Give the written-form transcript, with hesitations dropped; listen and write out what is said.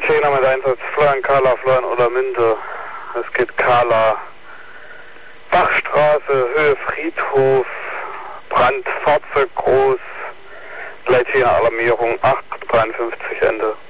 10er mit Einsatz Florian Kahler, Florian Odermünde. Es geht Kahler, Bachstraße, Höhe Friedhof, Brand, Fahrzeug groß, Leitlinie Alarmierung 853 Ende.